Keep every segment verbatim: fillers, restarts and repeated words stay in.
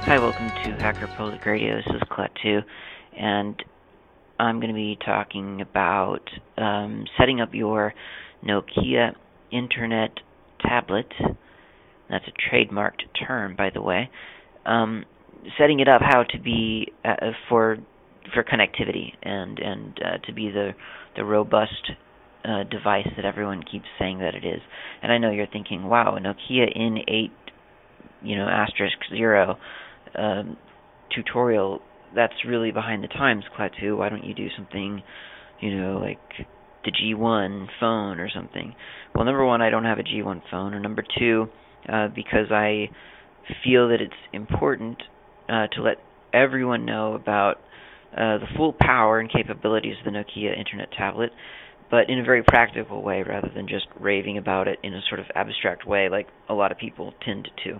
Hi, welcome to Hacker Public Radio. This is Klaatu, and I'm going to be talking about um, setting up your Nokia Internet tablet. That's a trademarked term, by the way. Um, setting it up how to be uh, for for connectivity and and uh, to be the the robust uh, device that everyone keeps saying that it is. And I know you're thinking, wow, a Nokia N eight, you know, asterisk zero. Um, tutorial, that's really behind the times, Klaatu. Why don't you do something, you know, like the G one phone or something? Well, number one, I don't have a G one phone, or number two, uh, because I feel that it's important uh, to let everyone know about uh, the full power and capabilities of the Nokia Internet tablet, but in a very practical way rather than just raving about it in a sort of abstract way like a lot of people tend to.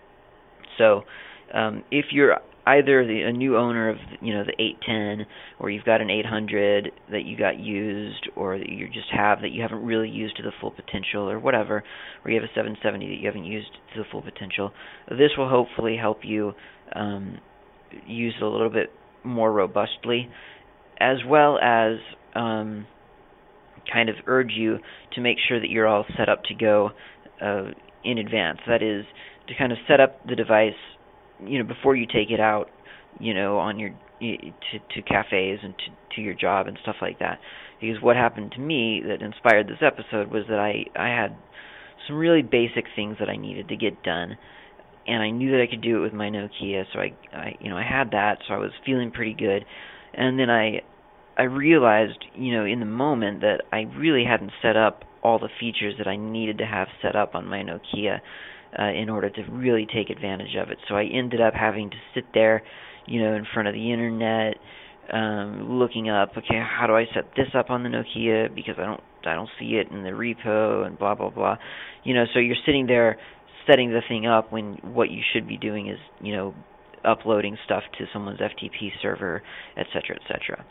So, Um, if you're either the, a new owner of, you know, the eight ten, or you've got an eight hundred that you got used, or that you just have that you haven't really used to the full potential, or whatever, or you have a seven seventy that you haven't used to the full potential, this will hopefully help you um, use it a little bit more robustly, as well as um, kind of urge you to make sure that you're all set up to go uh, in advance. That is, to kind of set up the device, you know, before you take it out, you know, on your to to cafes and to to your job and stuff like that. Because what happened to me that inspired this episode was that I I had some really basic things that I needed to get done, and I knew that I could do it with my Nokia, so I I you know I had that, so I was feeling pretty good, and then I I realized, you know, in the moment that I really hadn't set up all the features that I needed to have set up on my Nokia Uh, in order to really take advantage of it. So I ended up having to sit there, you know, in front of the internet, um, looking up, okay, how do I set this up on the Nokia, because I don't I don't see it in the repo, and blah blah blah. You know, so you're sitting there setting the thing up when what you should be doing is, you know, uploading stuff to someone's F T P server, et cetera, et cetera.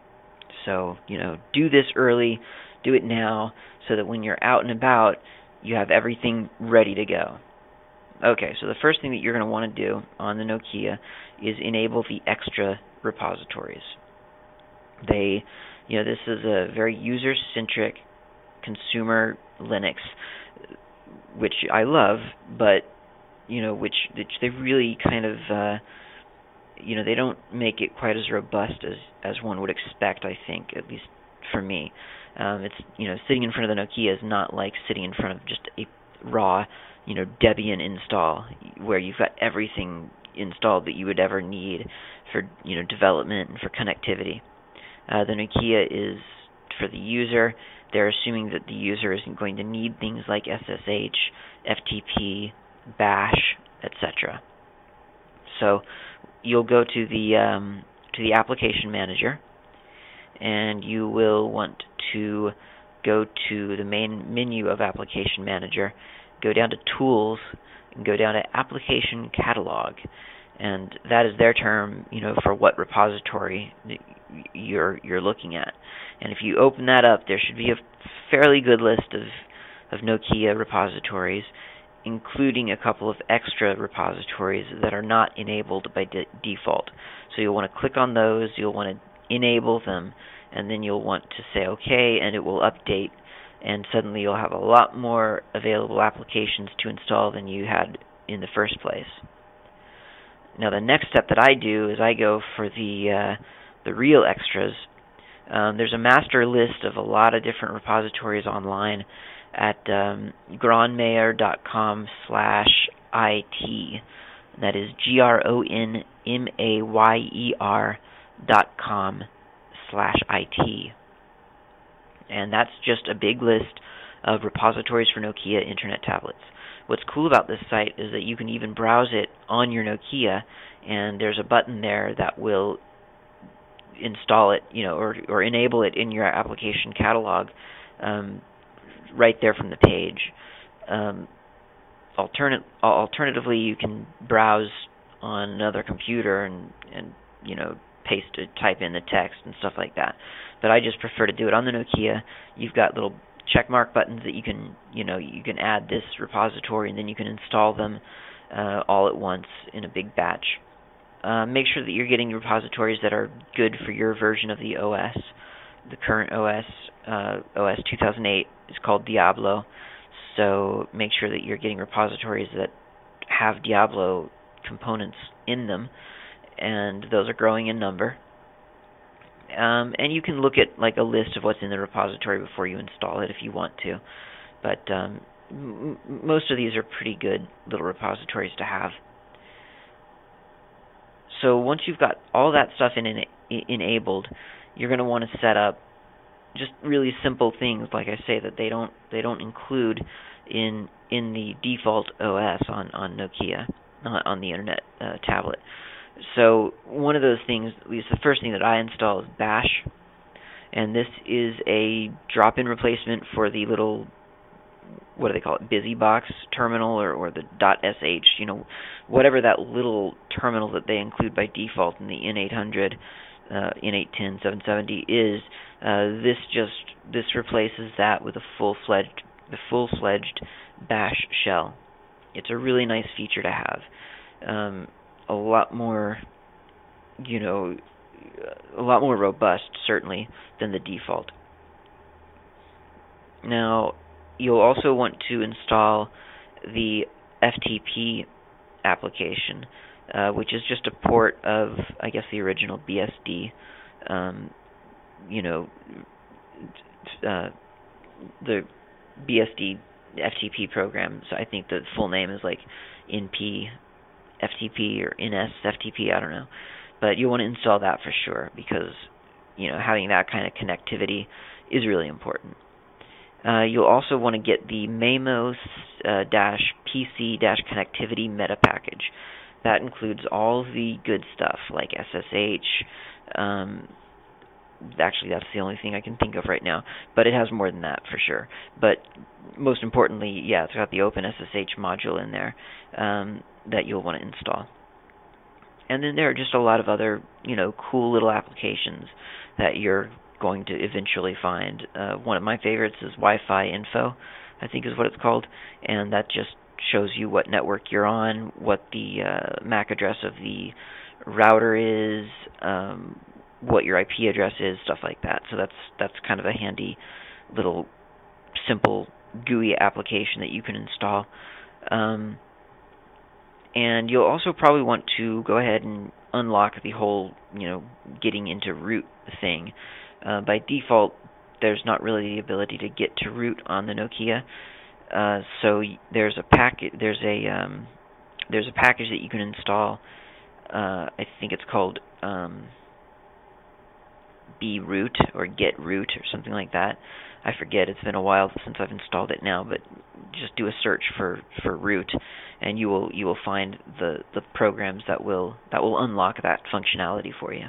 So, you know, do this early, do it now, so that when you're out and about, you have everything ready to go. Okay, so the first thing that you're going to want to do on the Nokia is enable the extra repositories. They, you know, this is a very user-centric consumer Linux, which I love, but, you know, which, which they really kind of, uh, you know, they don't make it quite as robust as, as one would expect, I think, at least for me. Um, it's, you know, sitting in front of the Nokia is not like sitting in front of just a raw, you know, Debian install where you've got everything installed that you would ever need for, you know, development and for connectivity. Uh, the Nokia is for the user. They're assuming that the user isn't going to need things like S S H, F T P, Bash, et cetera. So you'll go to the um, to the application manager, and you will want to go to the main menu of Application Manager, go down to Tools, and go down to Application Catalog. And that is their term, you know, for what repository you're you're looking at. And if you open that up, there should be a fairly good list of, of Nokia repositories, including a couple of extra repositories that are not enabled by de- default. So you'll want to click on those, you'll want to enable them, and then you'll want to say OK, and it will update, and suddenly you'll have a lot more available applications to install than you had in the first place. Now the next step that I do is I go for the uh, the real extras. Um, there's a master list of a lot of different repositories online at um, gronmayer.com slash IT. That is G R O N M A Y E R dot com slash IT. And that's just a big list of repositories for Nokia Internet tablets. What's cool about this site is that you can even browse it on your Nokia, and there's a button there that will install it, you know, or or enable it in your application catalog um, right there from the page. Um, alternate, alternatively, you can browse on another computer and, and you know, paste it, type in the text and stuff like that. But I just prefer to do it on the Nokia. You've got little check mark buttons that you can, you know, you can add this repository, and then you can install them uh, all at once in a big batch. uh, make sure that you're getting repositories that are good for your version of the O S. The current O S, uh, O S two thousand eight, is called Diablo, so make sure that you're getting repositories that have Diablo components in them, and those are growing in number. Um, and you can look at like a list of what's in the repository before you install it if you want to, but um, m- most of these are pretty good little repositories to have. So once you've got all that stuff in, in, enabled, you're going to want to set up just really simple things, like I say, that they don't they don't include in in the default O S on on Nokia, not on the Internet uh, tablet. So one of those things, at least the first thing that I install, is Bash, and this is a drop-in replacement for the little, what do they call it, BusyBox terminal, or, or the .sh, you know, whatever that little terminal that they include by default in the N eight hundred, uh, N eight ten, seven seventy is. Uh, this just this replaces that with a full-fledged, the full-fledged Bash shell. It's a really nice feature to have. Um, a lot more, you know, a lot more robust, certainly, than the default. Now, you'll also want to install the F T P application, uh, which is just a port of, I guess, the original B S D. Um, you know, uh, the B S D F T P program. So I think the full name is like N P F T P or N S F T P, I don't know. But you'll want to install that for sure, because, you know, having that kind of connectivity is really important. Uh, you'll also want to get the Mamos uh, P C connectivity meta package. That includes all the good stuff like S S H. Um, actually, that's the only thing I can think of right now, but it has more than that for sure. But most importantly, yeah, it's got the OpenSSH module in there um, that you'll want to install. And then there are just a lot of other, you know, cool little applications that you're going to eventually find. Uh, one of my favorites is Wi-Fi Info, I think is what it's called, and that just shows you what network you're on, what the uh, M A C address of the router is, um, what your I P address is, stuff like that. So that's that's kind of a handy little simple G U I application that you can install. Um, and you'll also probably want to go ahead and unlock the whole, you know, getting into root thing. Uh, by default, there's not really the ability to get to root on the Nokia. Uh, so there's a packet, there's a um, there's a package that you can install. Uh, I think it's called um, broot or get root or something like that. I forget. It's been a while since I've installed it now, but just do a search for, for root, and you will you will find the, the programs that will that will unlock that functionality for you.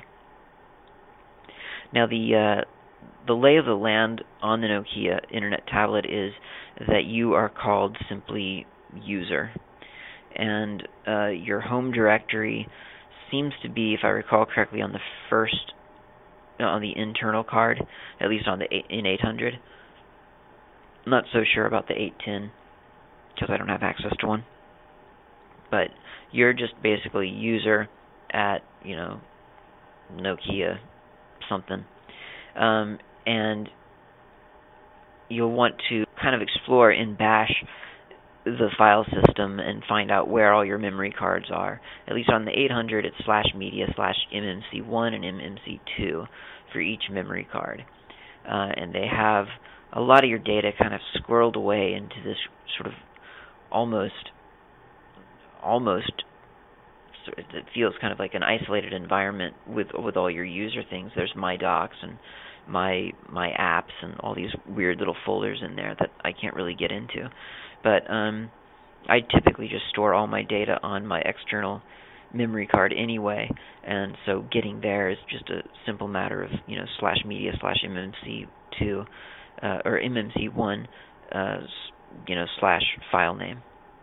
Now the uh, the lay of the land on the Nokia Internet tablet is that you are called simply user, and uh, your home directory seems to be, if I recall correctly, on the first, no, on the internal card, at least on the N eight hundred. I'm not so sure about the eight ten because I don't have access to one. But you're just basically user at, you know, Nokia something. Um, and you'll want to kind of explore in Bash the file system and find out where all your memory cards are. At least on the eight hundred, it's slash media slash M M C one and M M C two for each memory card. Uh, and they have a lot of your data kind of squirreled away into this sort of almost, almost, it feels kind of like an isolated environment with with all your user things. There's my docs and my my apps and all these weird little folders in there that I can't really get into. But um, I typically just store all my data on my external memory card anyway, and so getting there is just a simple matter of, you know, slash media slash M M C two uh, or M M C one, uh, you know, slash file name.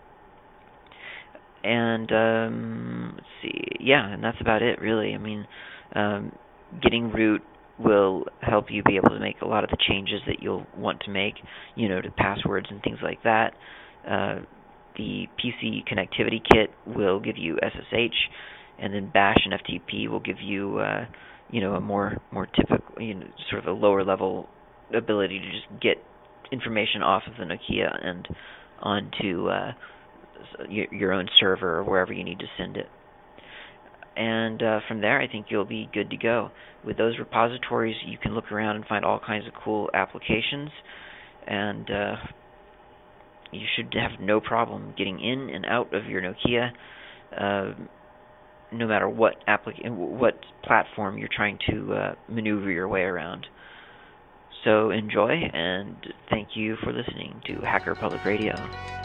And um, let's see, yeah, and that's about it, really. I mean, um, getting root will help you be able to make a lot of the changes that you'll want to make, you know, to passwords and things like that. Uh, the P C connectivity kit will give you S S H and then bash and F T P will give you, uh, you know, a more more typical, you know, sort of a lower level ability to just get information off of the Nokia and onto uh, your own server or wherever you need to send it. And uh, from there, I think you'll be good to go. With those repositories, you can look around and find all kinds of cool applications, and uh, you should have no problem getting in and out of your Nokia, uh, no matter what applic- what platform you're trying to uh, maneuver your way around. So enjoy, and thank you for listening to Hacker Public Radio.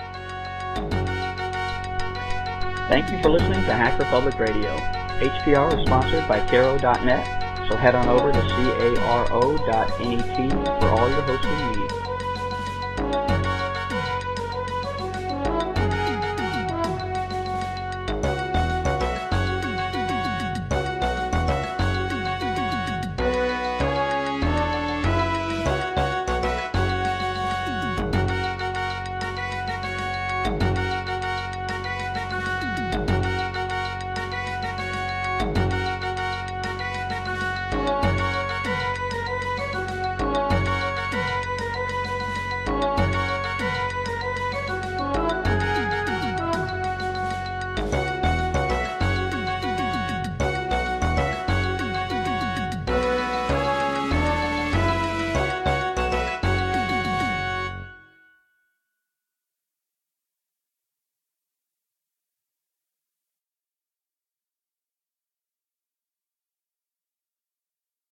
Thank you for listening to Hacker Public Radio. H P R is sponsored by Caro dot net, so head on over to caro dot net for all your hosting needs.